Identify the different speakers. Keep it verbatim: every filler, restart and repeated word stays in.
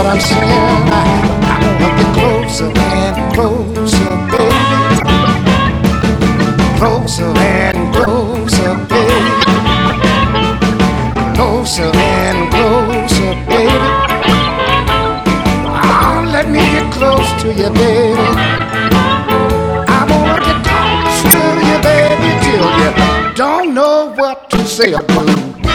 Speaker 1: I'm saying? I, I wanna get closer and closer, baby. Closer and closer, baby. Closer and closer, baby. Oh, let me get close to you, baby. I wanna get close to you, baby, till you don't know what to say or do.